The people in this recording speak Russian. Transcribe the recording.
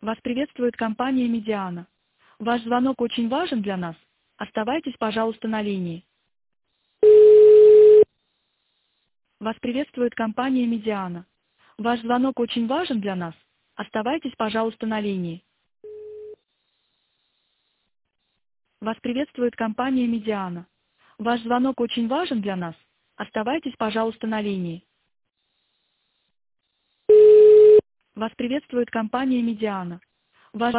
Вас приветствует компания «Медиана». Ваш звонок очень важен для нас. Оставайтесь, пожалуйста, на линии. Вас приветствует компания «Медиана». Ваш звонок очень важен для нас. Оставайтесь, пожалуйста, на линии. Вас приветствует компания «Медиана». Ваш звонок очень важен для нас. Оставайтесь, пожалуйста, на линии. Вас приветствует компания «Медиана». Ваш